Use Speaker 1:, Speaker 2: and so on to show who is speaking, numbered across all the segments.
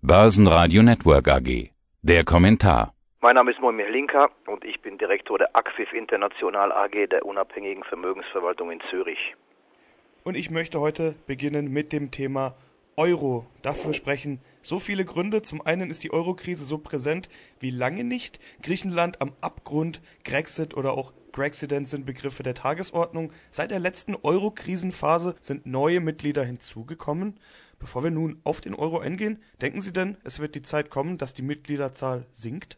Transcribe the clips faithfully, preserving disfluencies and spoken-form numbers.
Speaker 1: Börsenradio Network A G. Der Kommentar.
Speaker 2: Mein Name ist Moimir Linka und ich bin Direktor der Acfif International A G, der unabhängigen Vermögensverwaltung in Zürich.
Speaker 3: Und ich möchte heute beginnen mit dem Thema Euro. Dafür sprechen so viele Gründe. Zum einen ist die Euro-Krise so präsent wie lange nicht. Griechenland am Abgrund, Grexit oder auch Grexident sind Begriffe der Tagesordnung. Seit der letzten Euro-Krisenphase sind neue Mitglieder hinzugekommen. Bevor wir nun auf den Euro eingehen, denken Sie denn, es wird die Zeit kommen, dass die Mitgliederzahl sinkt?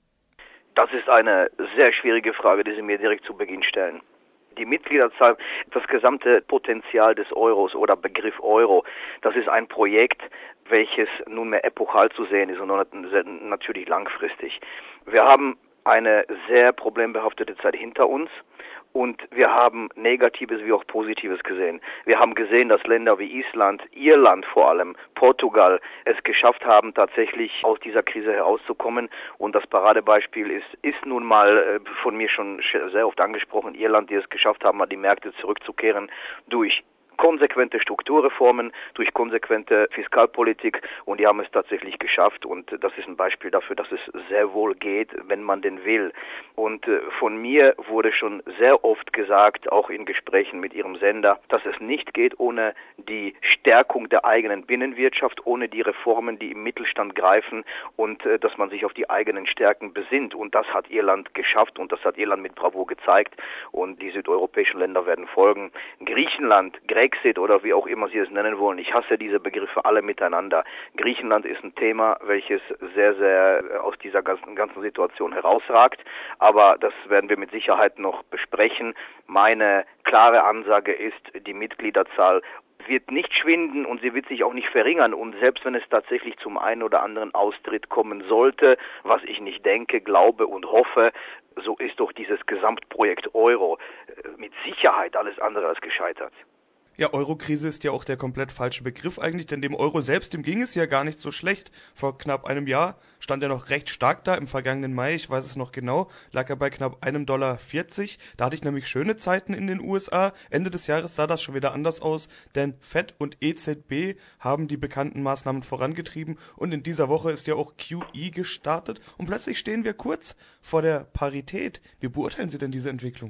Speaker 2: Das ist eine sehr schwierige Frage, die Sie mir direkt zu Beginn stellen. Die Mitgliederzahl, das gesamte Potenzial des Euros oder Begriff Euro, das ist ein Projekt, welches nunmehr epochal zu sehen ist und natürlich langfristig. Wir haben eine sehr problembehaftete Zeit hinter uns und wir haben Negatives wie auch Positives gesehen. Wir haben gesehen, dass Länder wie Island, Irland vor allem, Portugal es geschafft haben, tatsächlich aus dieser Krise herauszukommen. Und das Paradebeispiel ist, ist nun mal von mir schon sehr oft angesprochen, Irland, die es geschafft haben, an die Märkte zurückzukehren durch konsequente Strukturreformen, durch konsequente Fiskalpolitik, und die haben es tatsächlich geschafft, und das ist ein Beispiel dafür, dass es sehr wohl geht, wenn man denn will. Und von mir wurde schon sehr oft gesagt, auch in Gesprächen mit Ihrem Sender, dass es nicht geht ohne die Stärkung der eigenen Binnenwirtschaft, ohne die Reformen, die im Mittelstand greifen, und dass man sich auf die eigenen Stärken besinnt, und das hat Irland geschafft und das hat Irland mit Bravour gezeigt, und die südeuropäischen Länder werden folgen. Griechenland, Grexit oder wie auch immer Sie es nennen wollen. Ich hasse diese Begriffe alle miteinander. Griechenland ist ein Thema, welches sehr, sehr aus dieser ganzen, ganzen Situation herausragt. Aber das werden wir mit Sicherheit noch besprechen. Meine klare Ansage ist, die Mitgliederzahl wird nicht schwinden und sie wird sich auch nicht verringern. Und selbst wenn es tatsächlich zum einen oder anderen Austritt kommen sollte, was ich nicht denke, glaube und hoffe, so ist doch dieses Gesamtprojekt Euro mit Sicherheit alles andere als gescheitert.
Speaker 3: Ja, Euro-Krise ist ja auch der komplett falsche Begriff eigentlich, denn dem Euro selbst, dem ging es ja gar nicht so schlecht. Vor knapp einem Jahr stand er noch recht stark da, im vergangenen Mai, ich weiß es noch genau, lag er bei knapp einem Dollar vierzig. Da hatte ich nämlich schöne Zeiten in den U S A. Ende des Jahres sah das schon wieder anders aus, denn Fed und E Z B haben die bekannten Maßnahmen vorangetrieben und in dieser Woche ist ja auch Q E gestartet und plötzlich stehen wir kurz vor der Parität. Wie beurteilen Sie denn diese Entwicklung?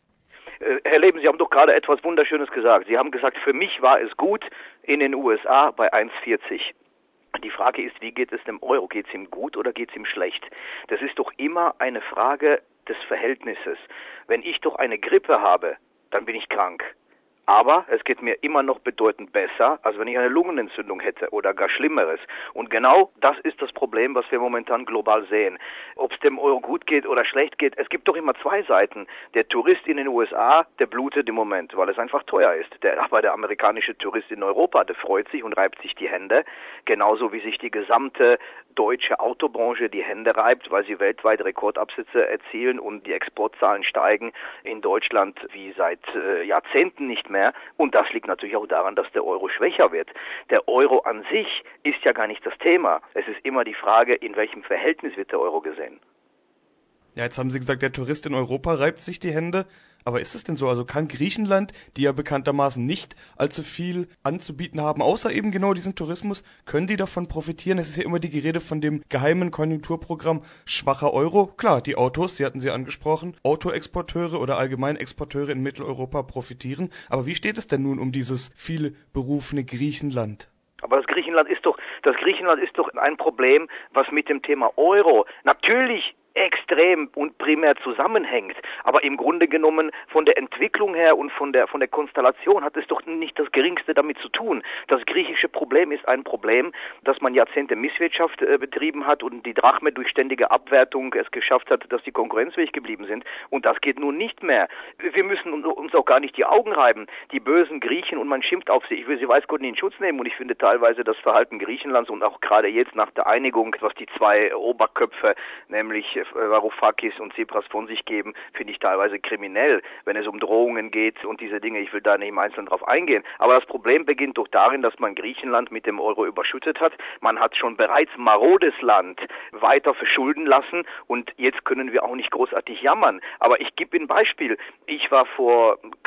Speaker 2: Herr Leben, Sie haben doch gerade etwas Wunderschönes gesagt. Sie haben gesagt, für mich war es gut in den U S A bei eins Komma vierzig. Die Frage ist, wie geht es dem Euro? Geht es ihm gut oder geht es ihm schlecht? Das ist doch immer eine Frage des Verhältnisses. Wenn ich doch eine Grippe habe, dann bin ich krank. Aber es geht mir immer noch bedeutend besser, als wenn ich eine Lungenentzündung hätte oder gar Schlimmeres. Und genau das ist das Problem, was wir momentan global sehen. Ob es dem Euro gut geht oder schlecht geht, es gibt doch immer zwei Seiten. Der Tourist in den U S A, der blutet im Moment, weil es einfach teuer ist. Der, aber der amerikanische Tourist in Europa, der freut sich und reibt sich die Hände. Genauso wie sich die gesamte deutsche Autobranche die Hände reibt, weil sie weltweit Rekordabsätze erzielen und die Exportzahlen steigen in Deutschland wie seit äh, Jahrzehnten nicht mehr. Und das liegt natürlich auch daran, dass der Euro schwächer wird. Der Euro an sich ist ja gar nicht das Thema. Es ist immer die Frage, in welchem Verhältnis wird der Euro gesehen.
Speaker 3: Ja, jetzt haben Sie gesagt, der Tourist in Europa reibt sich die Hände. Aber ist es denn so? Also kann Griechenland, die ja bekanntermaßen nicht allzu viel anzubieten haben, außer eben genau diesen Tourismus, können die davon profitieren? Es ist ja immer die Rede von dem geheimen Konjunkturprogramm schwacher Euro. Klar, die Autos, Sie hatten sie angesprochen, Autoexporteure oder allgemein Exporteure in Mitteleuropa profitieren. Aber wie steht es denn nun um dieses vielberufene Griechenland?
Speaker 2: Aber das Griechenland ist doch, das Griechenland ist doch ein Problem, was mit dem Thema Euro natürlich extrem und primär zusammenhängt, aber im Grunde genommen von der Entwicklung her und von der von der Konstellation hat es doch nicht das Geringste damit zu tun. Das griechische Problem ist ein Problem, dass man Jahrzehnte Misswirtschaft äh, betrieben hat und die Drachme durch ständige Abwertung es geschafft hat, dass die konkurrenzfähig geblieben sind, und das geht nun nicht mehr. Wir müssen uns auch gar nicht die Augen reiben. Die bösen Griechen, und man schimpft auf sie. Ich will sie weiß Gott nicht in Schutz nehmen, und ich finde teilweise das Verhalten Griechenlands und auch gerade jetzt nach der Einigung, was die zwei Oberköpfe, nämlich Varoufakis und Tsipras von sich geben, finde ich teilweise kriminell, wenn es um Drohungen geht und diese Dinge. Ich will da nicht im Einzelnen drauf eingehen. Aber das Problem beginnt doch darin, dass man Griechenland mit dem Euro überschüttet hat. Man hat schon bereits marodes Land weiter verschulden lassen, und jetzt können wir auch nicht großartig jammern. Aber ich gebe Ihnen ein Beispiel. Ich war vor knapp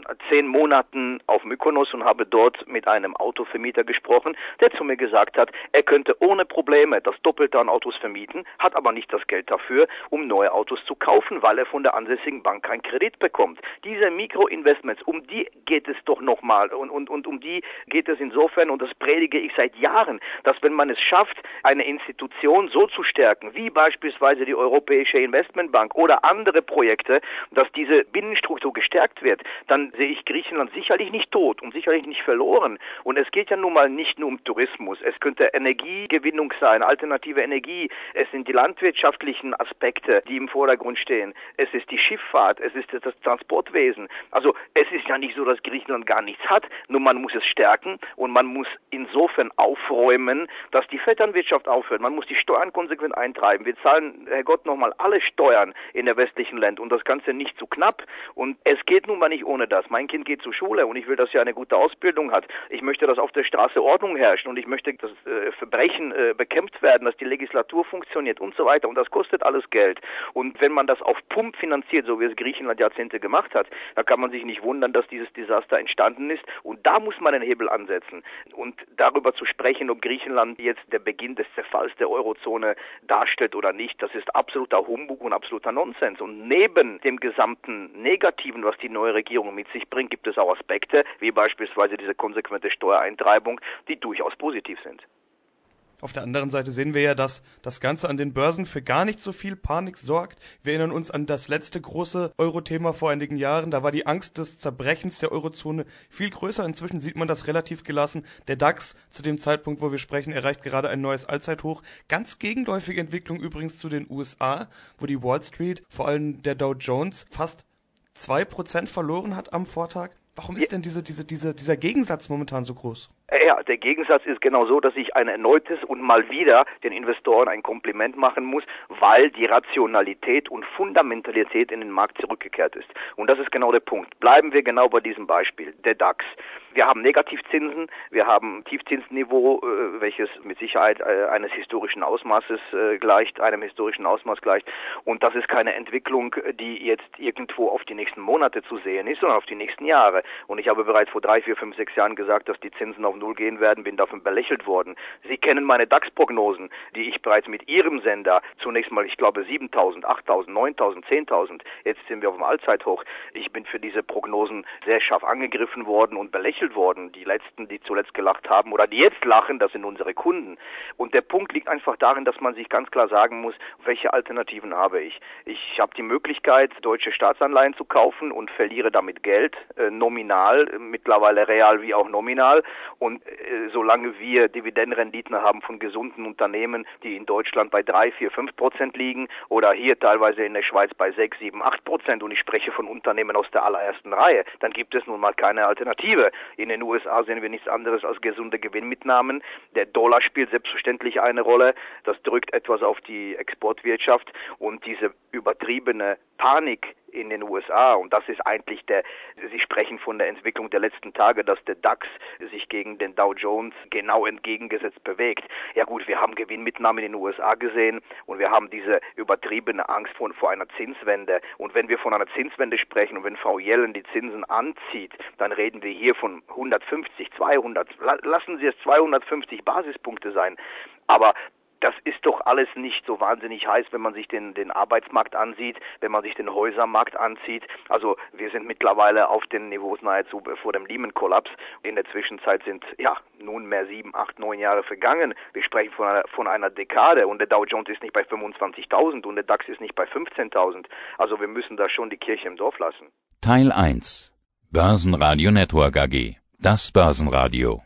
Speaker 2: zehn Monaten auf Mykonos und habe dort mit einem Autovermieter gesprochen, der zu mir gesagt hat, er könnte ohne Probleme das Doppelte an Autos vermieten, hat aber nicht das Geld dafür, um neue Autos zu kaufen, weil er von der ansässigen Bank keinen Kredit bekommt. Diese Mikroinvestments, um die geht es doch nochmal und, und, und um die geht es insofern, und das predige ich seit Jahren, dass wenn man es schafft, eine Institution so zu stärken, wie beispielsweise die Europäische Investmentbank oder andere Projekte, dass diese Binnenstruktur gestärkt wird, dann sehe ich Griechenland sicherlich nicht tot und sicherlich nicht verloren. Und es geht ja nun mal nicht nur um Tourismus. Es könnte Energiegewinnung sein, alternative Energie. Es sind die landwirtschaftlichen Aspekte, die im Vordergrund stehen. Es ist die Schifffahrt, es ist das Transportwesen. Also es ist ja nicht so, dass Griechenland gar nichts hat, nur man muss es stärken und man muss insofern aufräumen, dass die Vetternwirtschaft aufhört. Man muss die Steuern konsequent eintreiben. Wir zahlen, Herrgott, nochmal alle Steuern in der westlichen Land und das Ganze nicht zu knapp. Und es geht nun mal nicht ohne das. Mein Kind geht zur Schule und ich will, dass er eine gute Ausbildung hat. Ich möchte, dass auf der Straße Ordnung herrscht und ich möchte, dass äh, Verbrechen äh, bekämpft werden, dass die Legislatur funktioniert und so weiter. Und das kostet alles Geld. Und wenn man das auf Pump finanziert, so wie es Griechenland Jahrzehnte gemacht hat, dann kann man sich nicht wundern, dass dieses Desaster entstanden ist. Und da muss man den Hebel ansetzen. Und darüber zu sprechen, ob Griechenland jetzt der Beginn des Zerfalls der Eurozone darstellt oder nicht, das ist absoluter Humbug und absoluter Nonsens. Und neben dem gesamten Negativen, was die neue Regierung mit sich bringt, gibt es auch Aspekte, wie beispielsweise diese konsequente Steuereintreibung, die durchaus positiv sind.
Speaker 3: Auf der anderen Seite sehen wir ja, dass das Ganze an den Börsen für gar nicht so viel Panik sorgt. Wir erinnern uns an das letzte große Euro-Thema vor einigen Jahren. Da war die Angst des Zerbrechens der Eurozone viel größer. Inzwischen sieht man das relativ gelassen. Der DAX, zu dem Zeitpunkt, wo wir sprechen, erreicht gerade ein neues Allzeithoch. Ganz gegenläufige Entwicklung übrigens zu den U S A, wo die Wall Street, vor allem der Dow Jones, fast zwei Prozent verloren hat am Vortag. Warum ist denn diese, diese, diese, dieser Gegensatz momentan so groß?
Speaker 2: Ja, der Gegensatz ist genau so, dass ich ein erneutes und mal wieder den Investoren ein Kompliment machen muss, weil die Rationalität und Fundamentalität in den Markt zurückgekehrt ist. Und das ist genau der Punkt. Bleiben wir genau bei diesem Beispiel, der DAX. Wir haben Negativzinsen, wir haben ein Tiefzinsniveau, welches mit Sicherheit eines historischen Ausmaßes gleicht, einem historischen Ausmaß gleicht. Und das ist keine Entwicklung, die jetzt irgendwo auf die nächsten Monate zu sehen ist, sondern auf die nächsten Jahre. Und ich habe bereits vor drei, vier, fünf, sechs Jahren gesagt, dass die Zinsen auf Null gehen werden, bin davon belächelt worden. Sie kennen meine DAX-Prognosen, die ich bereits mit Ihrem Sender zunächst mal, ich glaube, siebentausend, achttausend, neuntausend, zehntausend, jetzt sind wir auf dem Allzeithoch. Ich bin für diese Prognosen sehr scharf angegriffen worden und belächelt worden. Die Letzten, die zuletzt gelacht haben oder die jetzt lachen, das sind unsere Kunden. Und der Punkt liegt einfach darin, dass man sich ganz klar sagen muss, welche Alternativen habe ich. Ich habe die Möglichkeit, deutsche Staatsanleihen zu kaufen und verliere damit Geld, äh, nominal, äh, mittlerweile real wie auch nominal. Und äh, solange wir Dividendenrenditen haben von gesunden Unternehmen, die in Deutschland bei drei, vier, fünf Prozent liegen oder hier teilweise in der Schweiz bei sechs, sieben, acht Prozent und ich spreche von Unternehmen aus der allerersten Reihe, dann gibt es nun mal keine Alternative. In den U S A sehen wir nichts anderes als gesunde Gewinnmitnahmen. Der Dollar spielt selbstverständlich eine Rolle. Das drückt etwas auf die Exportwirtschaft und diese übertriebene Panik in den U S A, und das ist eigentlich der, Sie sprechen von der Entwicklung der letzten Tage, dass der DAX sich gegen den Dow Jones genau entgegengesetzt bewegt. Ja gut, wir haben Gewinnmitnahmen in den U S A gesehen und wir haben diese übertriebene Angst vor, vor einer Zinswende. Und wenn wir von einer Zinswende sprechen und wenn Frau Yellen die Zinsen anzieht, dann reden wir hier von hundertfünfzig, zweihundert, lassen Sie es zweihundertfünfzig Basispunkte sein. Aber das ist doch alles nicht so wahnsinnig heiß, wenn man sich den, den Arbeitsmarkt ansieht, wenn man sich den Häusermarkt ansieht. Also wir sind mittlerweile auf den Niveaus nahezu vor dem Lehman-Kollaps. In der Zwischenzeit sind ja nunmehr sieben, acht, neun Jahre vergangen. Wir sprechen von einer, von einer Dekade und der Dow Jones ist nicht bei fünfundzwanzigtausend und der DAX ist nicht bei fünfzehntausend. Also wir müssen da schon die Kirche im Dorf lassen.
Speaker 1: Teil eins Börsenradio Network A G. Das Börsenradio.